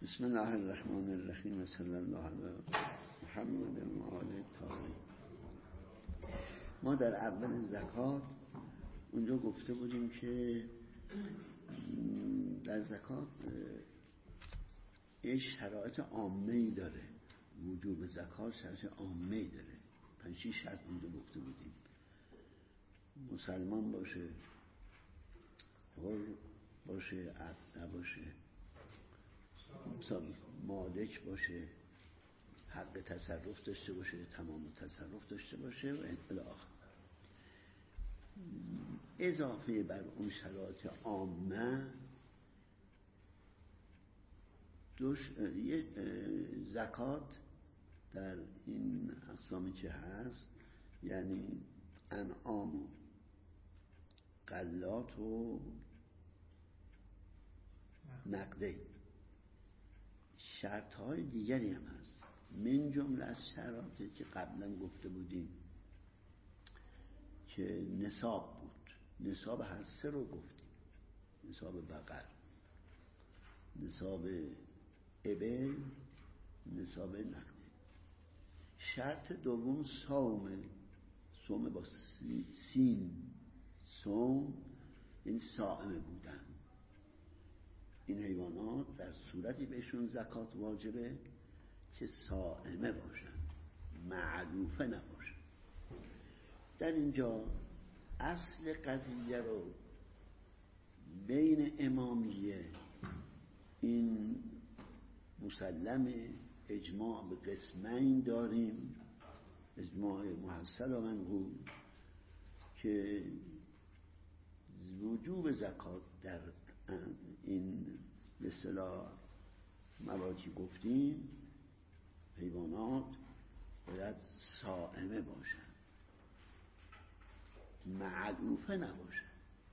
بسم الله الرحمن الرحیم و صلی الله علی محمد و آل الطاهرین. ما در اول زکات اونجا گفته بودیم که در زکات یه شرایط عامه‌ای داره، وجوب زکات شرایط عامه‌ای داره. 5-6 شرط اونجا گفته بودیم: مسلمان باشه، حر باشه، عبد نباشه، مالک باشه، حق تصرف داشته باشه، تمام تصرف داشته باشه و الی آخر. اضافه بر اون شرایط عامه زکات در این اقسامی که هست، یعنی انعام و غلات و نقده، شرط های دیگری هم هست. من جمله از شرایطی که قبلا گفته بودیم که نصاب بود، نصاب هر سه رو گفتیم: نصاب بقر، نصاب ابل، نصاب نقده. شرط دوم صوم با سین، صوم این صائم بودن. این حیوانات در صورتی بهشون زکات واجبه که صائمه باشن، معلوفه نباشن. در اینجا اصل قضیه رو بین امامیه، این مسلم اجماع به قسمین داریم: اجماع محصل و منقول که وجوب زکات در این به اصطلاح مواردی گفتیم حیوانات باید صائمه باشن، معلوفه نباشن.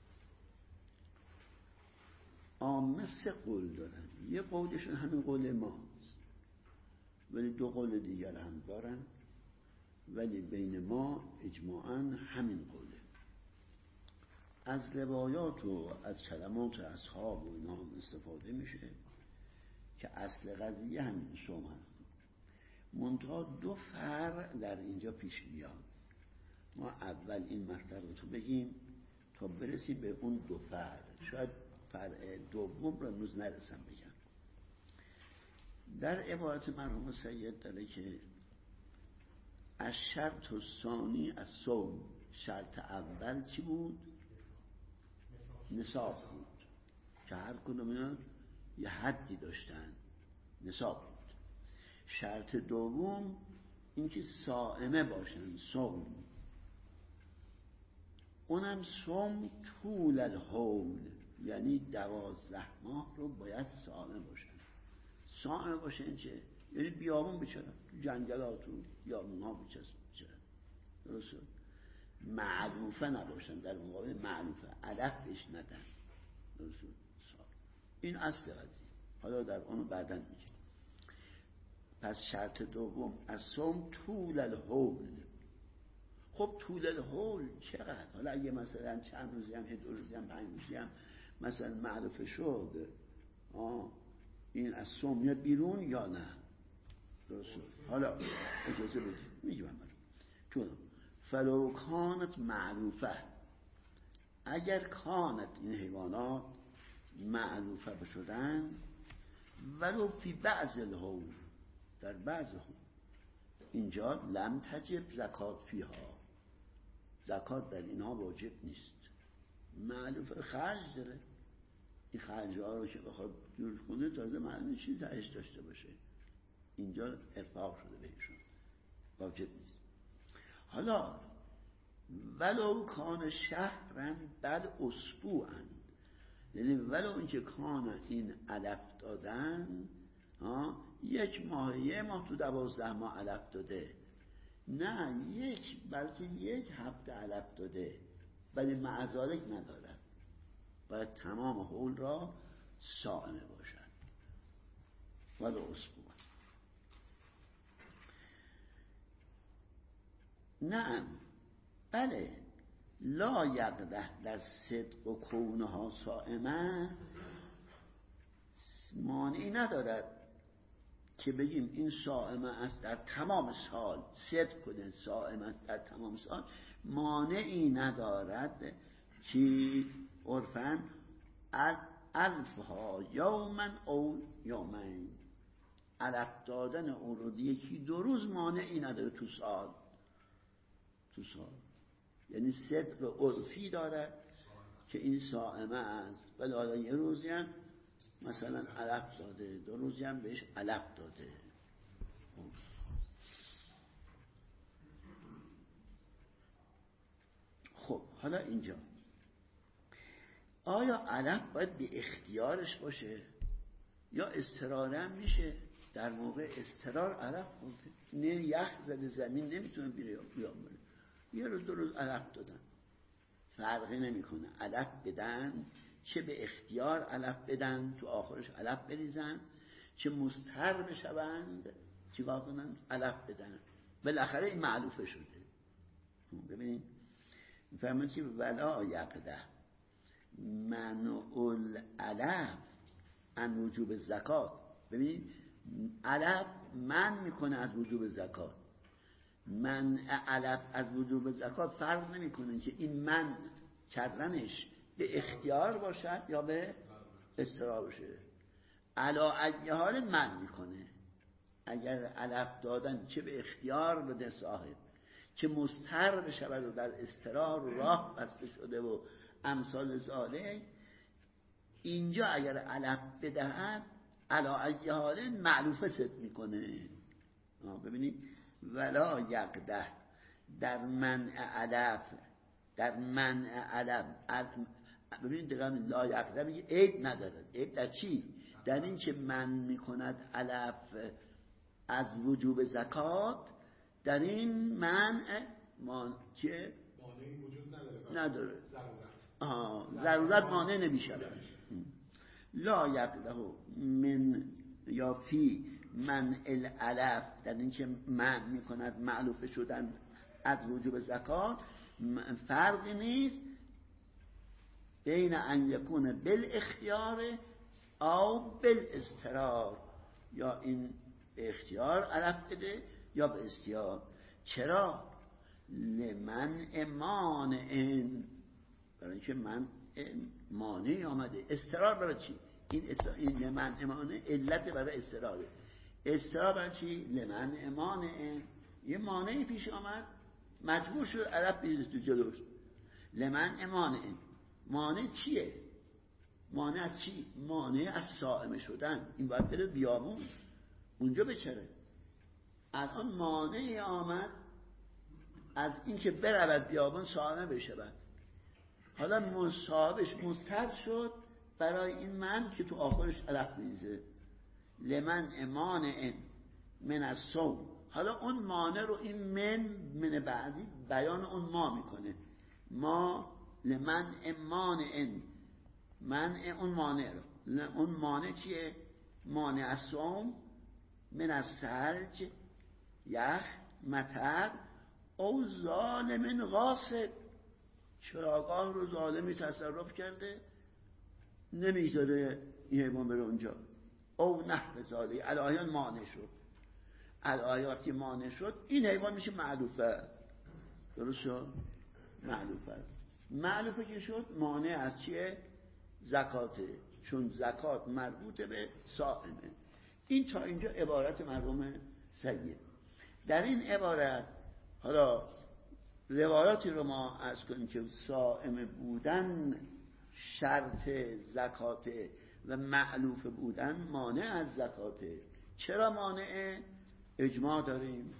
عامه 3 قول دارن، یه قولشون همین قول ماست، ولی 2 قول دیگر هم دارن، ولی بین ما اجماعاً همین قوله. از روایات و از کلمات اصحاب و اینا هم استفاده میشه که اصل قضیه همین صوم هست. منتها 2 فرع در اینجا پیش میاد. ما اول این مطلب رو بگیم تا برسیم به اون 2 فرع. شاید فرع دوم رو امروز نرسم بگم. در عبارت مرحوم سید داره که از شرط ثانی از صوم، شرط اول چی بود؟ نصاب بود که هر کدوم اینا یه حدی داشتن، نصاب بود. شرط دوم این که صائمه باشن، صوم، اونم صوم طول الحول، یعنی 12 ماه رو باید صائمه باشن. صائمه باشن چه؟ یعنی بیابون بچرن، تو جنگلات و بیابونها بچرن، درسته؟ معلوفه نباشن، در مقابل معلوفه علف بهش ندن، درسته؟ این اصل قضیه. حالا در اونو بعداً میگیم. پس شرط دوم از صوم طول الحول. خب طول الحول چقدر؟ حالا اگه مثلا چند روزی هم، 2 روزی هم، 5 روزی هم مثلا معلوفه شد، این از صوم میاد بیرون یا نه؟ درسته؟ حالا اجازه بدید میگم چون فلو کانت معلوفه، اگر کانت این حیوانات معلوفه بشدن، ولو فی بعض الحول، در بعض حول، اینجا لم تجب زکات فیها، زکات در اینها واجب نیست. معلوفه خرج داره، این خرجها رو که بخواد جور کنه تازه معلوم چیز تهش داشته باشه، اینجا ارفاق شده بهشون، واجب نیست. حالا ولو کان شهرن بل اسبوعن، یعنی ولو اینکه کان این علف دادن 1 ماه، 1 ماه تو 12 ماه علف داده، نه بلکه 1 هفته علف داده، ولی معذالک ندارد، باید تمام حول را صائمه باشد. ولو اسبوعن. نعم، بله، لا یقده در صدق و کونها صائمه، مانعی ندارد که بگیم این صائمه است در تمام سال، صدق کنه صائم است در تمام سال، مانعی ندارد که عرفاً الفها یوما او یومین، علف دادن اون رو یکی 2 روز مانعی نداره تو سال. یعنی صدق عرفی داره که این صائمه است، ولی حالا یه روزی هم مثلا علف داده، 2 روزی هم بهش علف داده. خب حالا اینجا آیا علف باید به اختیارش باشه یا اضطرارا هم میشه؟ در موقع اضطرار علف خورده، نه یخ زده زمین نمیتونه بیام بره، یه روز 2 روز علف دادن، فرقی نمیکنه. علف بدن، چه به اختیار علف بدن تو آخرش علف بریزن، چه مضطر بشوند چیکار کنن علف بدن، بالاخره این معلوفه شده. ببینید میفرماید که ولا یقده منع العلف عن وجوب زکات. ببینید علف من میکنه از وجوب زکات. منع علف از وجوب زکات فرق نمیکنه که این من کردنش به اختیار باشد یا به اضطرار باشه. علا ای حال من میکنه. اگر علف دادن چه به اختیار بده صاحب، که مضطر بشود و در اضطرار و راه بسته شده و امثال ذالک، اینجا اگر علف بدهد علا ای حال معلوفه ست میکنه. ببینید ولا یقده در منع علف، در منع علف، ببینید دقیقا لا یقده میگه عیب ندارد. عیب در چی؟ در این که من میکند علف از وجوب زکات، در این منع که مانعی وجود نداره. ضرورت مانع نمیشود. لا یقده من یا فی من العلف، در این که من میکند معلوفه شدن از وجوب زکات، فرقی نیست بین ان یکون بالاختیار او بالاضطرار، یا این به اختیار علف بده یا به استیار. چرا؟ لمن مانع، برای اینکه من مانع آمده. اضطرار برای چی؟ این لمن مانع علت برای اضطراره. اضطرار برای چی؟ لمن مانع، یه مانعی پیش آمد مجبور شد علف بریزه تو جلوش. لمن مانع، مانع چیه؟ مانع از چی؟ مانع از صائم شدن. این باید بره بیامون اونجا بچره. الان مانعی آمد از اینکه برود بیابان صائم بشود. حالا صاحبش مضطر شد برای این من که تو آخرش علف بریزه. لمن مانع من الصوم. حالا اون مانع رو این من بعدی بیان اون ما میکنه. ما لمن مانع، منع اون مانع رو. اون مانع چیه؟ مانع الصوم من الثلج، یخ، مطر، او ظالم غاصب، چراگاه رو ظالمی تصرف کرده نمیذاره این حیوان بره اونجا. او نحو ذالک، الایان مانع شد. الایاتی مانع شد، این حیوان میشه معلوفه. درست شد؟ معلوفه است. معلوفه که شد مانع از چیه؟ زکاته، چون زکات مربوط به صائمه. این تا اینجا عبارت مرحوم سید. در این عبارت حالا روایاتی رو ما عرض کنیم که صائم بودن شرط زکاته و معلوف بودن مانع از زکاته. چرا مانعه؟ اجماع داریم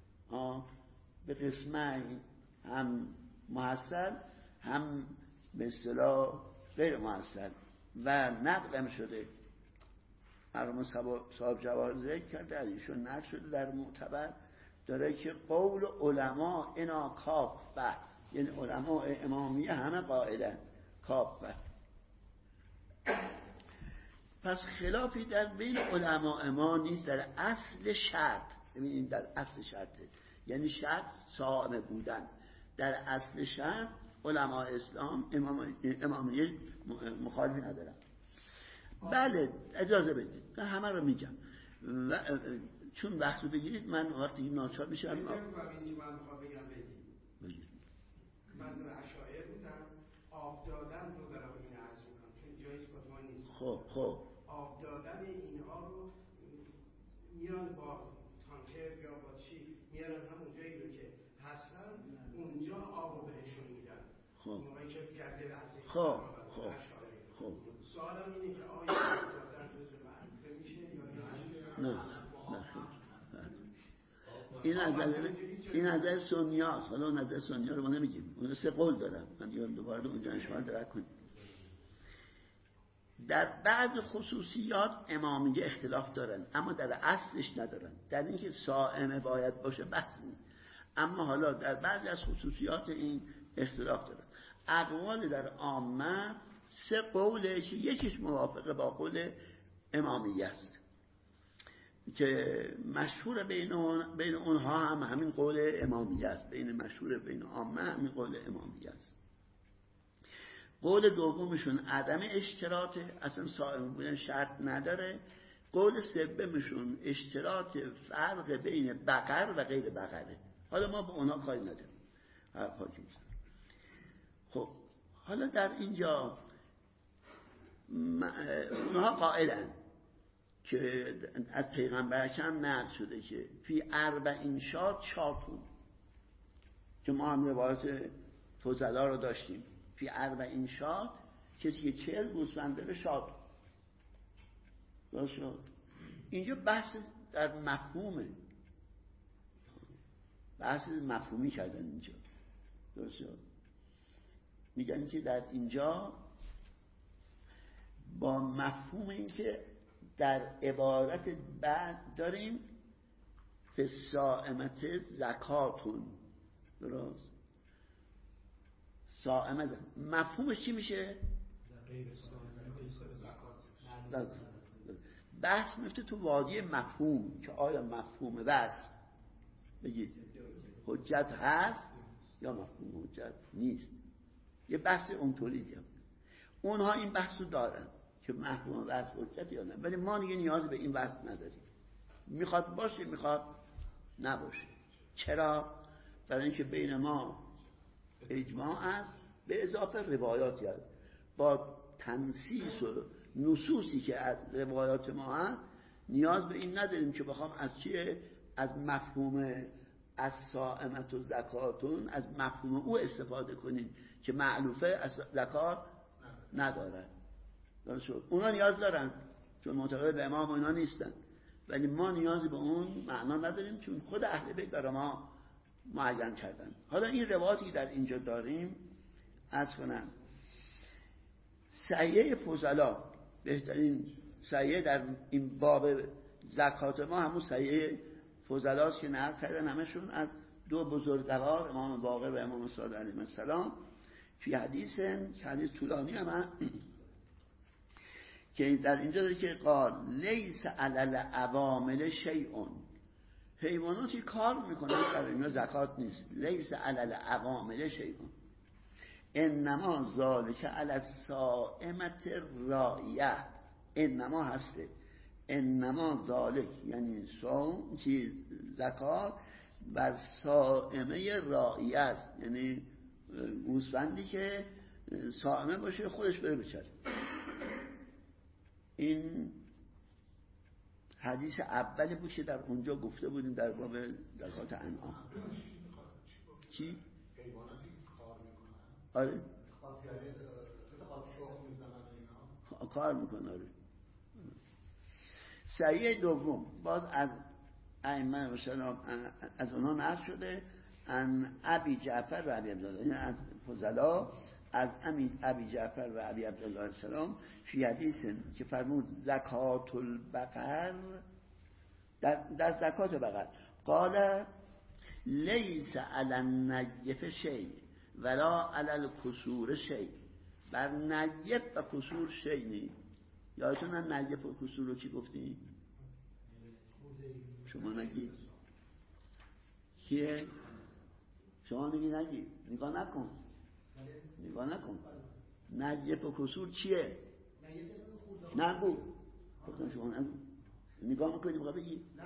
به قسمین، هم محصل هم به اصطلاح غیر محصل، و نقلم شده. مرحوم صاحب جواهر ذکر کرده، از ایشون نقل شده در معتبر، داره که قول علما اینا کافه، یعنی علما امامیه همه قائلن کافه. پس خلافی در بین علما ما نیست در اصل شرط. این در اصل شرطه، یعنی شرط صائم بودن. در اصل شرط علما اسلام امامیه مخالفی ندارن. بله اجازه بدید، همه رو میگم. و چون وقت رو بگیرید من وقتی ناچار میشم من میخوام بگم بگید من در اشاعره بودم، آب دادن رو دارم این عرض میکنم چون جایش با نیست. خب آب دادن اینها رو میان با تانکر یا با چی میارن همون جایی رو که هستن اونجا آب رو بهشون میدن. موقعی که گرده رأسی خب سوالم اینه که آیا آب دادن جزء معروفه میشه یا نه این نظر سنیات. حالا نظر سنیات رو ما نمیگیم، اون 3 قول دارم. من دیگه دوباره اونجا شما درک کنید. در بعض خصوصیات امامیه اختلاف دارن اما در اصلش ندارن. در اینکه صائم باید باشه بحث نیست، اما حالا در بعضی از خصوصیات این اختلاف دارن. اقوال در عامه 3 قوله که یکیش موافقه با قول امامیه است که مشهور بین اونها هم همین قول امامیه است. مشهور بین عامه همین قول امامیه است. قول دومشون عدم اشتراط، اصلا صائم بودن شرط نداره. قول سومشون اشتراط فرق بین بقر و غیر بقره. حالا ما به اونا کاری نداریم، هر حاکم. خب حالا در اینجا اونها قائلن که از پیغمبر هم نقل شده که فی 40 شاتون، که ما هم روایت فضلا رو داشتیم. فی 40 شات کسی که 40 گوسفند داره شات. درست شد؟ اینجا بحث در مفهومه، بحث مفهومی کردن اینجا. درست شد؟ میگن که در اینجا با مفهوم این که در عبارت بعد داریم فسائمت زکاتون. درست؟ سائمت مفهومش چی میشه؟ بحث میفته تو وادی مفهوم که آیا مفهوم بس بگید حجت هست یا مفهوم حجت نیست. یه بحث اونطوری دیگه. اونها این بحث رو دارن که مفهوم بس حجت یا نه، ولی ما دیگه نیاز به این بحث نداریم. میخواد باشه میخواد نباشه. چرا؟ برای اینکه بین ما اجماع است به اضافه روایاتی هست. با تنصیص و نصوصی که از روایات ما هست نیاز به این نداریم که بخوام از چیه؟ از مفهوم از صائمت و زکاتون، از مفهوم او استفاده کنیم که معلوفه از زکات ندارن. اونا نیاز دارن چون معتقد به امام اونا نیستن، ولی ما نیازی به اون معنا نداریم چون خود اهل بیت برای ما معین کردن. حالا این روایتی در اینجا داریم عرض کنم سعیه فضلا، بهترین سعیه در این باب زکات ما همون سعیه فضلاست که نقل کردن همشون از 2 بزرگوار امام باقر و امام صادق علیهم السلام فی حدیث که حدیث طولانی هم که در اینجا داره که قال لیس علی العوامل شیء، حیواناتی کار میکنن در اینا زکات نیست. لیس علی العوامل شیء انما ذالک علی الصائمة الرائیه. انما هسته، انما ذالک یعنی صوم چیز زکات بر صائمه رائیه است، یعنی گوسفندی که صائمه باشه خودش بره بچره. این حدیث اولی بود که در اونجا گفته بودیم در باب زکات انعام. چی؟ حیواناتی کار میکنن. آره کار میکنن. آره. صحیح دوم باز از ائمه السلام از اونها نقل شده ان ابی جعفر و ابی عبدالله، یعنی از فضلا از ابی جعفر و ابی عبدالله السلام فی حدیث که فرمود زکات البقر، در زکات بقر قال لیس علی النیف شیء ولا علی الکسور شیء. بر نیف و کسور شیء نی. یادتون نیف و کسور رو چی گفتیم؟ شما نگید کیه؟ شما نگی نگاه نکن نیف و کسور چیه؟ نگو گفتم شما نگو. نگاه میکنی بقیه بگی؟ نه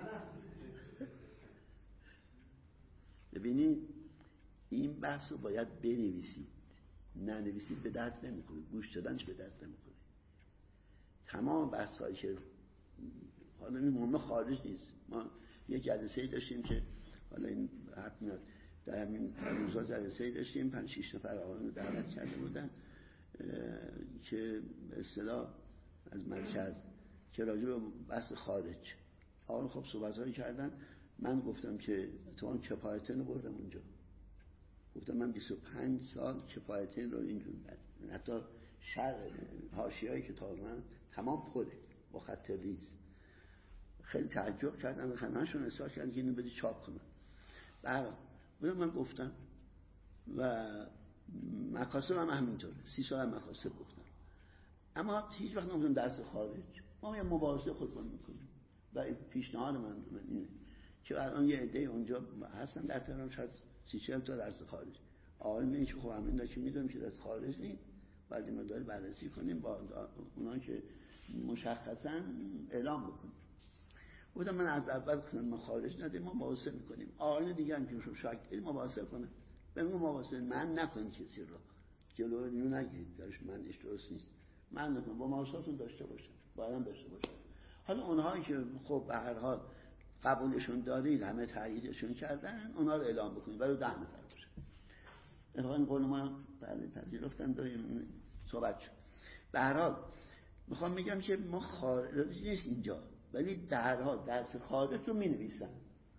ببینید این بحث رو باید بنویسید، ننویسید به درد نمیکنه، گوش دادنش به درد نمیکنه. تمام بحث هایی که حالا این مهمه خارج نیست. ما یک جلسه داشتیم که حالا این حرف میاد، در همین روزا جلسه داشتیم 5-6 نفر آقایون رو دعوت کرده بودن که به اصطلاح از مرکز که راجع به بحث خارج آقایون خب صحبت‌هایی کردن. من گفتم که اتفاقا کفایتین رو بردم اونجا، گفتم من 25 سال کفایتین رو اینجور حتی حاشیه‌ای که تا من تمام پره با خط ریز. خیلی تعجب کردم و همه‌شون اصرار کردن که اینو بدی چاپ کنم. برای من گفتم و مکاسب هم همینطوره، 30 سال هم مکاسب گفتم، اما هیچ وقت نمی‌گفتم درس خارج. ما یه مباحثه خودمون میکنیم و پیشنهاد من اینه که الان یه عده اونجا هستن در تهران شاید 30-40 تا درس خارج. آقای میگه که خب همین که میدونیم که درس خارج نیست، بعد این مقدار بررسی کنیم با اونا که مشخصا اعلام بکنیم. بودم من از اول کنم ما خارج ندیم، ما مباحثه میکنیم. آقای دیگه هم که شاید مباحثه کنه، بگم مباحثه من نکنید، کسی رو جلو اینو نگیرید، درش من درست نیست، من نکنم، با مباحثاتون داشته باشه، باید داشته باشه. حالا اونهایی که خب به هر حال قبولشون دارید، همه تاییدشون کردن، اونها رو اعلام بکنید ولی 10 نفر باشه. این قول ما بله پذیرفتن داریم صحبت شد. به هر حال میخوام میگم که ما خارج نیست اینجا، ولی به هر حال درس خارج رو مینویسن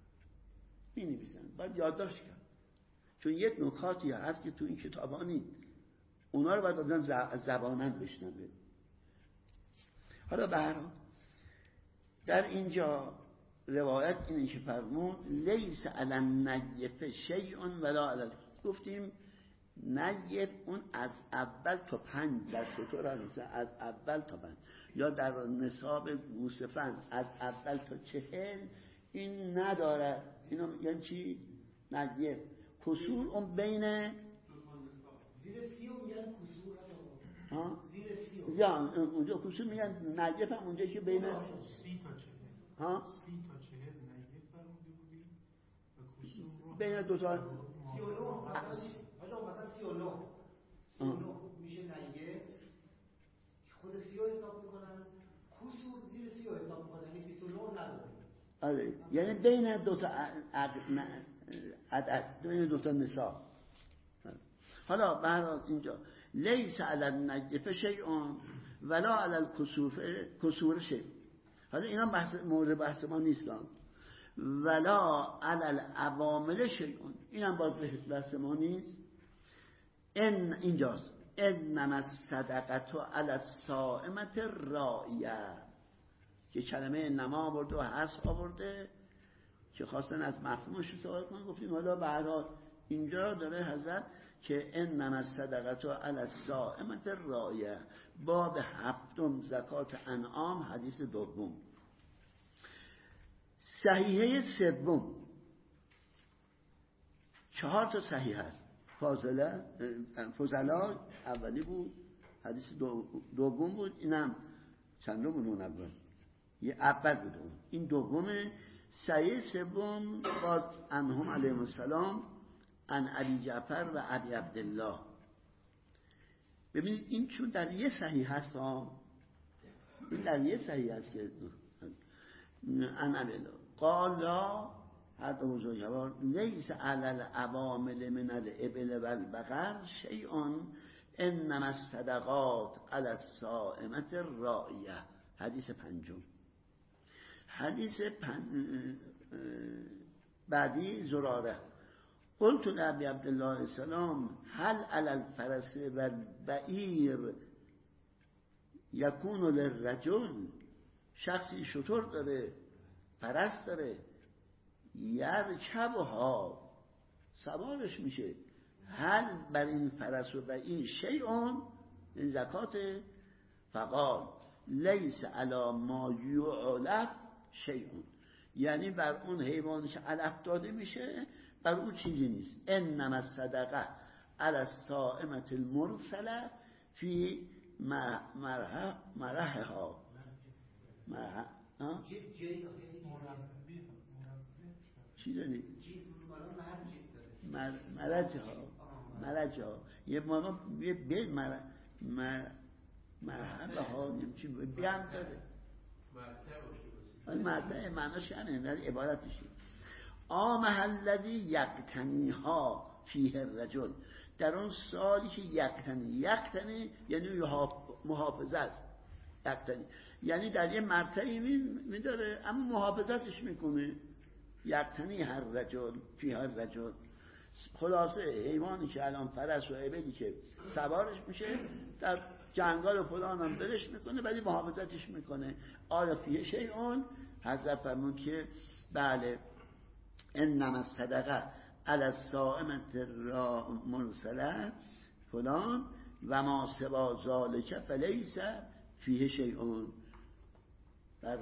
باید یادداشت کرد، چون یک نکاتی هست که تو این کتابا نیست، اونا رو باید آدم زبانن بشنوه. حالا به هر حال در اینجا روایت اینه که فرمود لیس علی النیف شیء ولا علی، گفتیم نیف اون از اول تا 5 در سطور از اول تا 5، یا در نصاب گوسفند از اول تا 40 این نداره. اینو یعنی چی؟ نیف کسور اون بین زیر 30 میگن کسور، ها زیر 30 یا اونجا کسور میگن نیف هم اونجا که بین 30 تا 40 ها 30 تا 40 نیف فرموده بودی و کسور بین دو تا 39 مثلا 39 میشه نیف، خود 30 رو حساب میکنن، کسور زیر 30 رو حساب میکنن، یعنی 29 نداره. آره یعنی بین دو تا عدد، بین دو تا نصاب. حالا برای اینجا لیس علی النجف شیء ولا علی الکسور شیء. حالا اینا مورد بحث ما نیستن. ولا علی العوامل شیء، اینم باز بحث ما نیست. ان اینجاست انما الصدقه علی الصائمه الراعیه، که کلمه نما آورده و حذف آورده که خواستن از مفهومش استفاده کنن. گفتیم حالا به هر حال اینجا داره حضرت که انما الصدقه علی الصائمه الراعیه، باب 7 زکات انعام، حدیث دوم. صحیحه سوم 4 تا صحیح هست. فضلا اولی بود، حدیث دوم بود، اینم چندم بود؟ اول یه اول بود، این دومه. صحیح سوم باز انهم علیهم السلام ان ابی جعفر و ابی عبدالله. ببینید این چون در یه صحیح هست این در یه صحیح هست که ان ابی قال لا هر دو بزرگوار لیس علی العوامل من الابل و البقر شیء انما الصدقات علی الصائمه الراعیه. حدیث 5. حدیث بعدی زراره قلت لابی عبدالله السلام هل علی الفرس و البعیر یکون للرجل، شخصی شتر داره، فرس داره، یرکبها سوارش میشه، هل بر این فرس و بعیر شیئون این زکات؟ فقال لیس علی ما یعلف شیئون، یعنی بر اون حیوانی که علف داده میشه بر اون چیزی نیست. انما الصدقه علی الصائمه المرسله فی مرحها جی مربی چی داری؟ جی مرج داره. مرج ها یه موقع به مرحبه ها نمیچی بیام داره مرتبه معناش همینه در عبارتشه. آمه الذی یقتنی ها فیه الرجل، در اون سالی که یقتنی یعنی محافظت است. یقتنی یعنی در یه مرتبه میداره اما محافظتش میکنه. یقتنی هر رجل فیه الرجل، خلاصه حیوانی که الان فرس و عبدی که سوارش میشه در جنگال و فلان هم بدش میکنه ولی محافظتش میکنه. آیا فیه شیئون؟ حضرت فرمود که بله، انما الصدقه علی الصائمة المرسله فلان و ما سوا ذلک فلیس فیه شیئون. در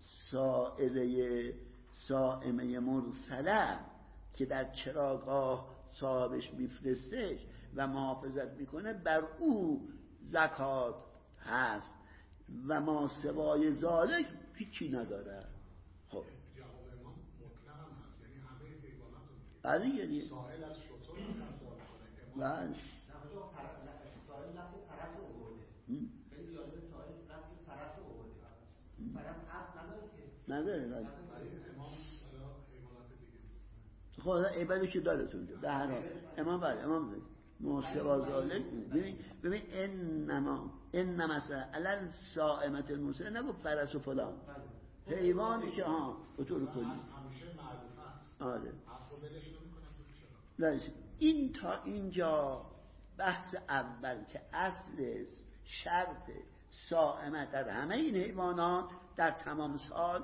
صائمه مرسله که در چراگاه صاحبش میفرستش و محافظت میکنه بر او زکات هست و ما سوای ذالک هیچی نداره. خب جواب امام مطلق هم هست، یعنی همه حیوانات رو میگه. بله یعنی سائل از شتر هم سوال کنه. بله سائل لفظ فرس رو برده. خیلی جالب، سائل لفظ فرس رو برده. فرس هست نداره که؟ نداره. برای امام برای حیوانات دیگه. خب ایبالی که داره تو اونجا به هر حال امام بله امام موسوا ذالک. ببین انما مثلا علل صائمت المرسله نگو فرس و فلان حیوانی که به طور کلی همیشه معروف هست. آره حرف رو بلش نمی‌کنم تو چرا. این تا اینجا بحث اول که اصل شرط صائمه در همه این حیوانات در تمام سال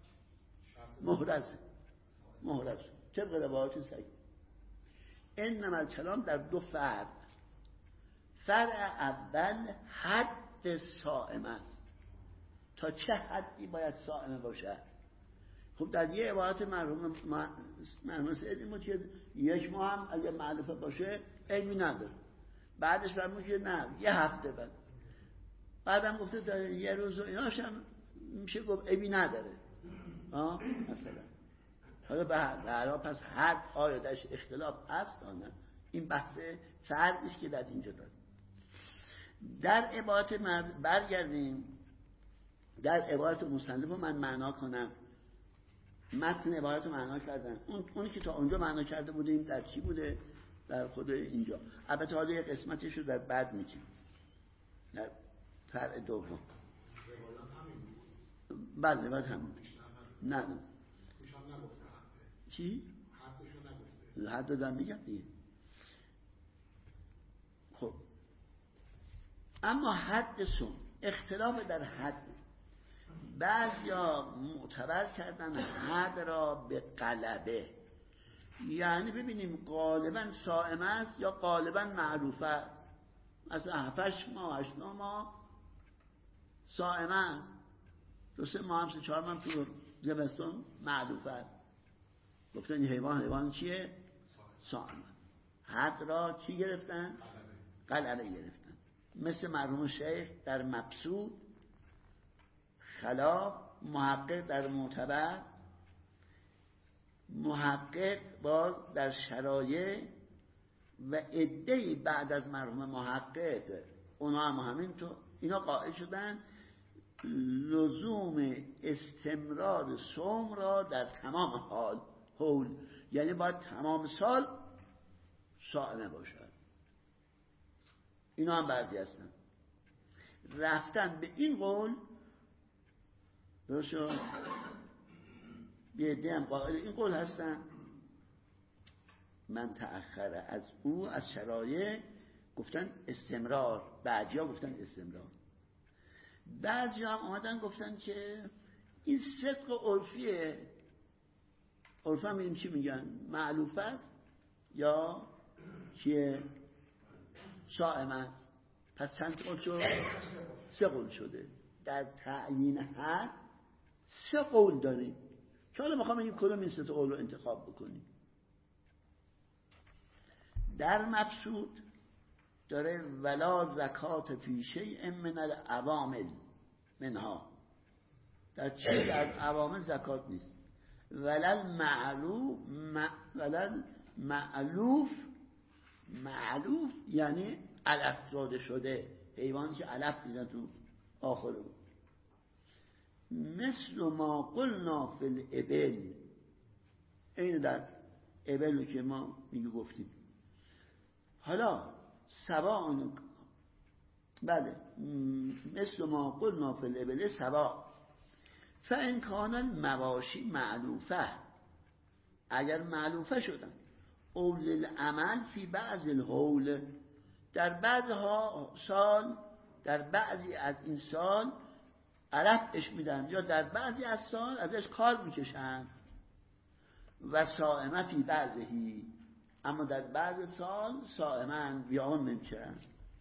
مهرز طبق روایات صحیح. انما الکلام در دو فرع. فرع اول حد صائم است، تا چه حدی باید صائمه باشه. خب در یه عبارت مرحوم سعیدی بود که 1 ماه هم اگه معلوفه باشه عیبی نداره. بعدش فرمود که نه 1 هفته بعدم گفته در 1 روز و ایناش هم میشه گفت عیبی نداره. مثلا حالا به هر حال پس حد آیا درش اختلاف هست یا نه، این بحث فرعی است که در اینجا داره. در عبارت برگردیم در عبارت مصنف رو من معنا کنم. متن عبارت رو معنا کردن، اونی که تا اونجا معنا کرده بودیم در چی بوده؟ در خود اینجا. البته حالا یه قسمتش رو در بعد میگیم در فرع دوم. روایات همین بود. بله روایات همین بود. نه ایشان نگفته حده. چی؟ حدشو نگفته. حد دادم میگم دیگه. خب اما حد سن اختلاف در حد. بعضیا معتبر کردن حد را به غلبه، یعنی ببینیم غالبا صائم است یا غالبا معروفه است. مثلا 7 ماه 8 ماه صائم است، 2-3 ماه هم 3-4 ماه تو زمستون معروفه است. گفتن این حیوان چیه؟ صائم. حد را چی گرفتن؟ غلبه گرفتن. مثل مرحوم شیخ در مبسوط، خلاف محقق در معتبر، محقق باز در شرایع و عده‌ای بعد از مرحوم محقق اونا هم همینطور اینا قائل شدن لزوم استمرار صوم را در تمام حول، یعنی باید تمام سال صائمه باشد. اینا هم بعضی هستن رفتن به این قول. درست شد؟ یه عده هم قائل این قول هستن. من تأخر از او از شرایع گفتن استمرار، بعضیا گفتن استمرار، بعضیا هم آمدن گفتن که این صدق عرفیه. عرف هم این چی میگن؟ معلوف است یا که صائم است. پس چند قول شد؟ 3 قول شده. در تعیین حد 3 قول داریم که حالا میخوام این کدوم این 3 قول رو انتخاب بکنیم. در مبسوط داره ولا زکات فی شیء من العوامل منها، در چیزی از عوامل زکات نیست. ولل معلوف یعنی علف زاده شده، حیوانی که علف میزن تو آخره. مثل ما قلنا فی الابل، این در ابل که ما میگه گفتیم. حالا سواء، بله، مثل ما قلنا فی الابل سواء فان کان المواشی معلوفه، اگر معلوفه شدن اول العمل فی بعض الحول، در بعض سال، در بعضی از این سال علفش میدن، یا در بعضی از سال ازش کار میکشن. و صائمه فی بعضهی، اما در بعض سال صائمن بیابان نمیشن.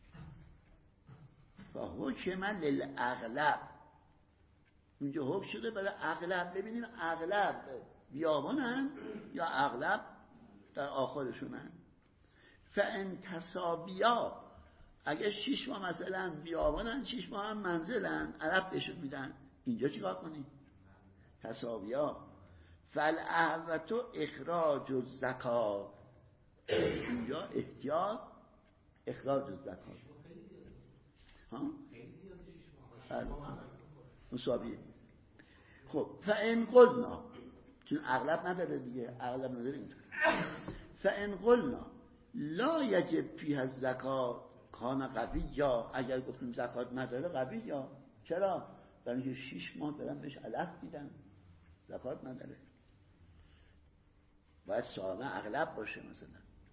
و حکم للاغلب، اینجا حکم شده برای اغلب. ببینیم اغلب بیابانن یا اغلب در آخرشونن. فان تسابیا، اگه 6 ماه مثلا بیابانن 6 ماه هم منزلن، علف بهشون میدن، اینجا چیکار کنیم؟ تسابیا. فالاحوط اخراج الزکات، اینجا احتیاط اخراج الزکات. ها؟ مساویه. خب فان قلنا، چون اغلب نداره دیگه، اغلب نداره اینطور. فان قلنا لا یجب فیها الزکات کان قویا، اگر گفتیم زکات نداره قویا. چرا؟ برای اینکه 6 ماه دارن بهش علف میدن، زکات نداره. باید سامه اغلب باشه مثلا.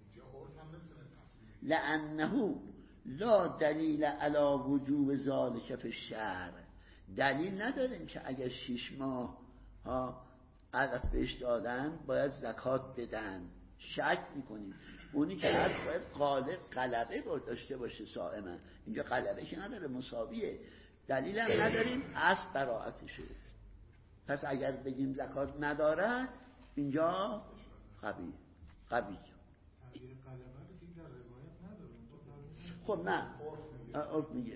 لانه لا دلیل علی وجوب ذلک فی الشرع، دلیل نداریم که اگر 6 ماه علف بهش دادن باید زکات بدن. شک میکنیم. اونی که هست باید غلبه داشته باشه صائمه. اینجا غلبه که نداره، مساویه. دلیل هم نداریم، اصل براعتشه. پس اگر بگیم زکات نداره، اینجا قوی. خب نه، عرف میگه.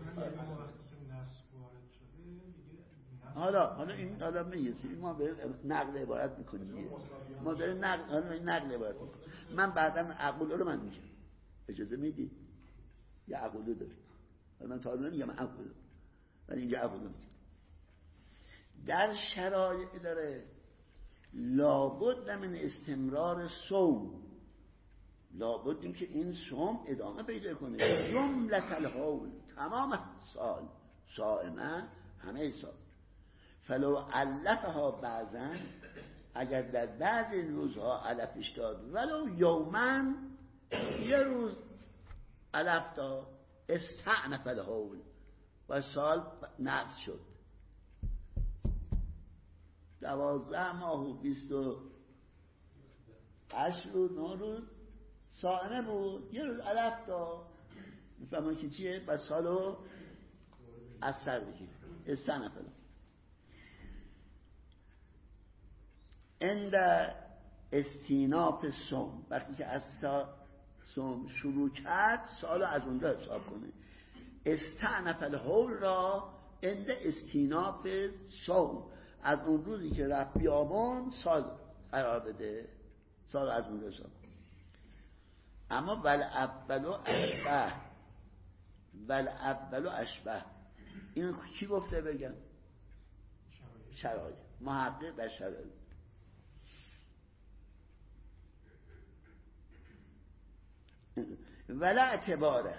حالا میگیم ما به نقل عبارت میکنیم. ما داریم نقل عبارت میکنیم. من بعدا عقوله رو من میگم، اجازه میدی؟ یه عقوله داریم. من تا الان میگم عقوله، ولی اینجا عقوله میگم. در شرایع داره لابد من استمرار صوم، لابد این که این صوم ادامه پیدا کنه. جملة الحول، تمام سال صائمه، همه سال. فلو علفها بعضا، اگر در بعض روزها علفش داد، ولو یومن، یه روز علف داد، استعنف الحول، و سال نقض شد. 12 ماه و 28 روز 9 روز صائمه بود، یه روز علف داد، میفهمون که چیه؟ و سالو از سر بگیره، استعنف الحول. عند استیناف صوم، وقتی که از صوم شروع کرد سالو از اونجا حساب کنه. استعنف الحول را عند استیناف صوم، از اون روزی که رفت بیابان سال قرار بده، سال از اونجا حساب کنه. اما والاول اشبه، اینو کی گفته بگم؟ شرایط، محقق در شرایط. ولا اعتباره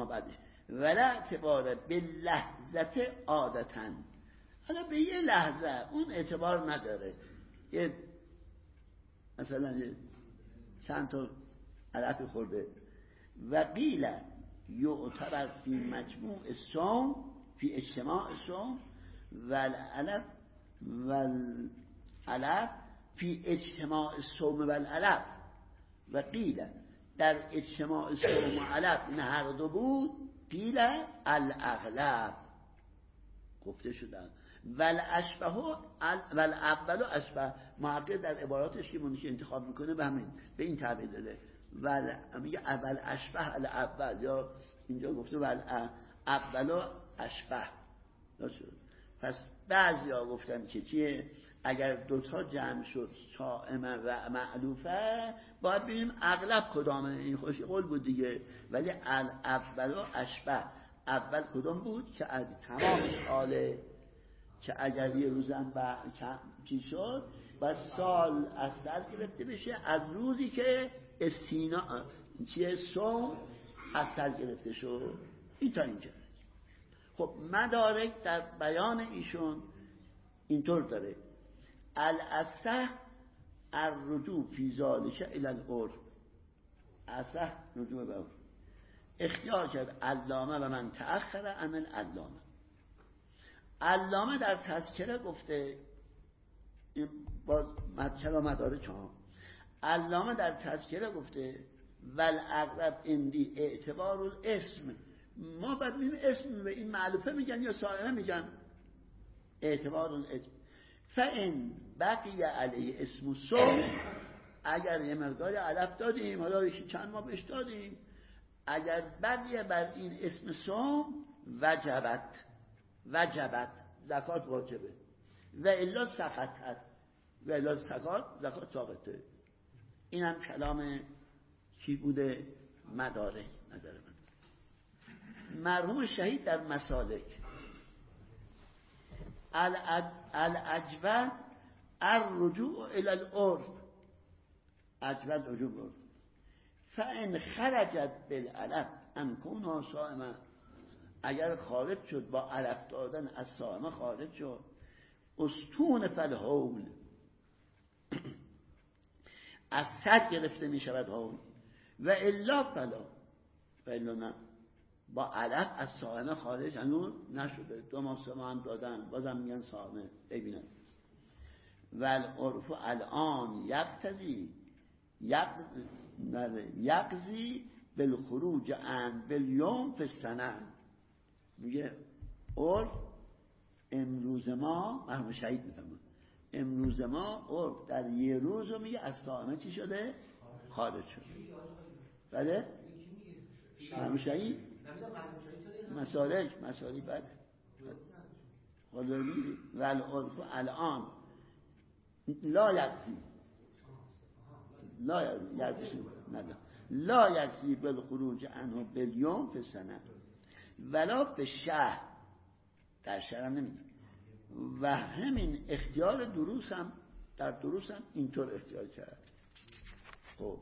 به لحظت عادتاً، حالا به یه لحظه اون اعتبار نداره. یه مثلا چند تا علف خورده. و قیل یعتبر فی مجموع الصوم، فی اجتماع الصوم، والعلف فی اجتماع الصوم والعلف. و قیل در اجتماع صوم و علف، این هر دو بود، قیل الاغلب گفته شدن. والاول اشبه، محقق در عباراتش که منی که انتخاب میکنه به همین، به این تعبیر داره. میگه اول اشبه الاول، یا اینجا گفته والاول اشبه. پس بعضیا گفتن که چیه اگر دوتا جمع شد صائمه و معلوفه باید ببینیم اغلب کدامه. این خوش قول بود دیگه، ولی اول و اشبه. اول کدام بود که از تمام ساله که اگر یه روزم چی شد و سال از سر گرفته بشه از روزی که چیه صوم از سر گرفته شد. این تا اینجا. خب مدارک در بیان ایشون اینطور داره: الاصح الرجوع فی ذلک الی العرف. اصح رجوع به عرف. اختیار کرد علامه و من تأخر عن العلامه. علامه در تذکره گفته، با مدارک ها، علامه در تذکره گفته والاغلب اندی اعتبار الاسم. ما باید ببینیم اسم به این معلوفه میگن یا صائمه میگن. اعتبار الاسم. فان بقی علیه اسم الصوم، اگر یه مقدار علف دادیم، حالا چند ما بهش دادیم، اگر بقیه بر این اسم صوم وجبت زکات واجبه، و الا سقطت، و الا زکات ساقطه. این هم کلام کی بوده؟ مدارک. نظر من مرحوم شهید در مسالک: الاجود الرجوع الی العرف. اجود رجوع به عرف. فان خرجت بالعلف ان کونها صائمه، اگر خارج شد با علف دادن از صائمه خارج شد، استون فالحول، از صد گرفته می شود حول، و الا فلا، و الا نه، با علف از صائمه خارج هنوز نشده، 2 ماه 3 ماه هم دادن بازم میگن صائمه. ببینن والعرف الان یقضی بالخروج عن بالیوم فی السنه. میگه عرف امروز ما، مرحوم شهید میفهمه، امروز ما عرف در یه روز رو میگه از صائمه چی شده؟ خارج شده. بله؟ مرحوم شهید مسالک بله. خدایی والعرف الان لا یقضی بالخروج عنه بالیوم فی السنه ولا به شهر، در شهر هم نمیگه. و همین اختیار دروس هم در دروس هم اینطور اختیار کرد. خب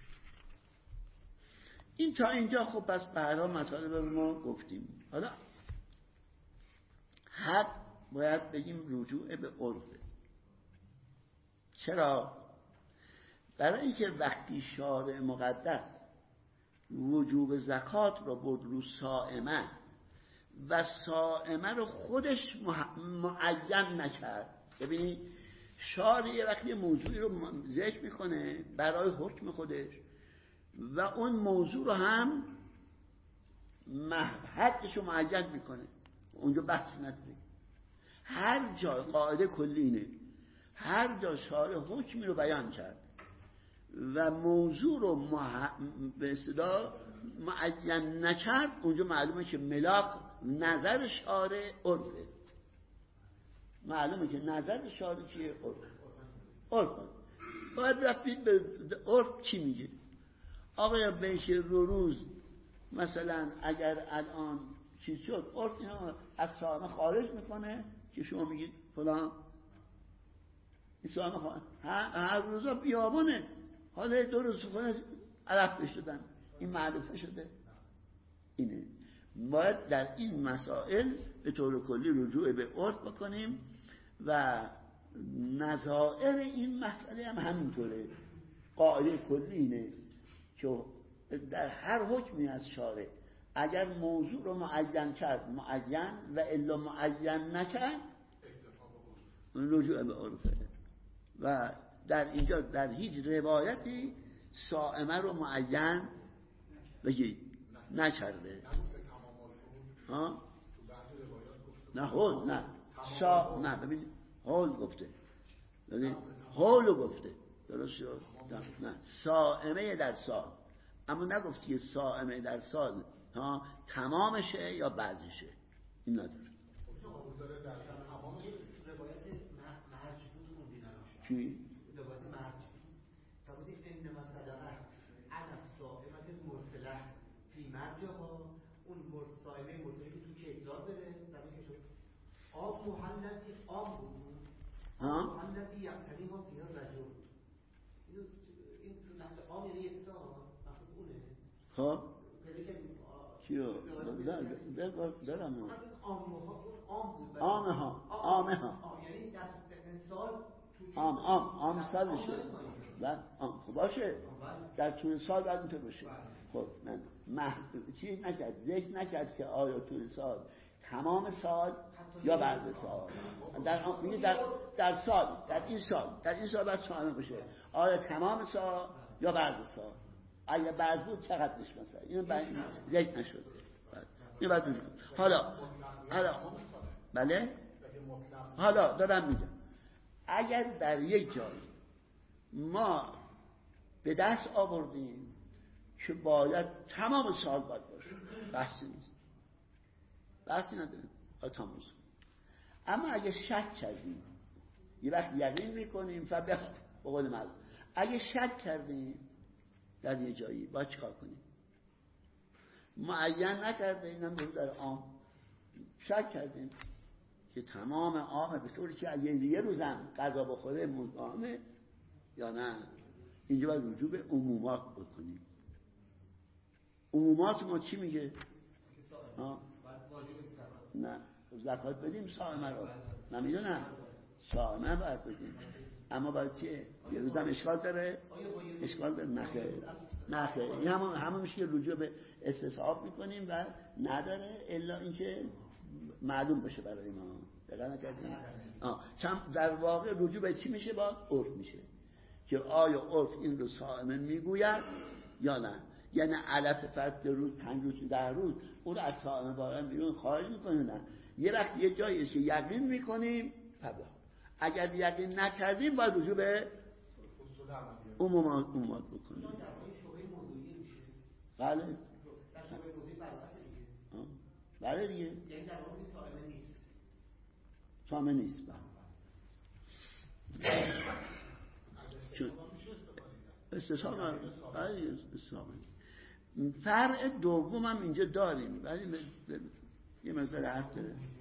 این تا اینجا خب پس بعدا مطالب ما گفتیم. حالا حد باید بگیم رجوع به عرف. چرا؟ برای اینکه وقتی شارع مقدس وجوب زکات رو برد رو صائمه و صائمه رو خودش معین نکرد. ببینید شارع وقتی موضوعی رو ذکر میکنه برای حکم خودش و اون موضوع رو هم حدش رو معین میکنه، اونجا بحث نداره. هر جا قاعده کلی اینه، هر جا شارع حکمی رو بیان کرد و موضوع رو به اصطلاح معین نکرد، اونجا معلومه که ملاک نظر شارع عرفه. معلومه که نظر شارع چیه؟ عرف. باید رفتید به عرف چی میگه. آقا بهش روز مثلا اگر الان چیز شد، عرف اینا از صائمه خارج میکنه که شما میگید فلان این صائمه خارج، هر روزا بیابونه، حالا 2 روز خونه علف بشدن، این معلوفه شده. اینه باید در این مسائل به طور کلی رجوع به عرف بکنیم و نظائر این مسئله هم همینطوره. قاعده کلی اینه که در هر حکمی از شارع اگر موضوع رو معین کرد معین و الا معین نکرد رجوع به عرفه. و در اینجا در هیچ روایتی صائمه رو معین بگید نکرده. ها؟ نه هول نه نه ببین هول گفته، ببین هول گفته درست شد. نه صائمه در سال، اما نگفتی که صائمه در سال ها تمامشه یا بعضیشه، این نداره. چی؟ لغت مرج فرمودی انما صدقه علی الصائمة المرسله فی مرجها، اون صائمه مرسله که تو کیسرا بره در این که آب محلتی آب بود محلتی یعنی ما فیها رجل این سنت آب یعنی یک سا مقصود اونه خب پیدا کردیم چیو؟ دارم آمه ها یعنی در سال آم سال بشه خب باشه در طول سال باید اینطور باشه. خب من چیز نکرد ذکر نکرد که آیا طول سال تمام سال یا بعد سال در سال در این سال باید صائم باشه. آیا تمام سال یا بعد سال؟ اگه بعد بود چقدرش مثلا اینو ذکر نشده. این باید بگم. حالا بله حالا دارم میگم اگر در یک جای ما به دست آوردیم که باید تمام سال باید باشه بحثی نداریم تمام سال. اما اگه شک کردیم یه وقت یقین میکنیم به قول معروف اگه شک کردیم در یه جایی باید چیکار کنیم؟ معین نکرده اینم در عام شک کردیم که تمام عامه به طوری که اگه یه روزم غذا بخوره مطعمه یا نه. اینجا باید رجوع به عمومات بکنیم. عمومات ما چی میگه؟ نه زکات بدیم صائمه رو نمیدونم صائمه باید بدیم اما باید چیه؟ یه روزم اشکال داره نخیر این همون میشه که رجوع به استصحاب میکنیم و نداره الا اینکه معلوم بشه برای ما. دقیقا نکردیم چون در واقع رجوع به چی میشه؟ با عرف میشه که آیا عرف این رو صائمه میگوید یا نه. یعنی علف فرد 2 روز 5 روز 10 روز اون رو از صائمه بارن بیرون خارج میکنه نه. یه وقت یه جایی که یقین میکنیم اگر یقین نکردیم باید رجوع به عمومات بکنیم. بله بله دیگه یعنی در واقع صائمه نیست استصحاب بله استصحاب. فرع دوم هم اینجا داریم ولی یه مقدار حرف داره.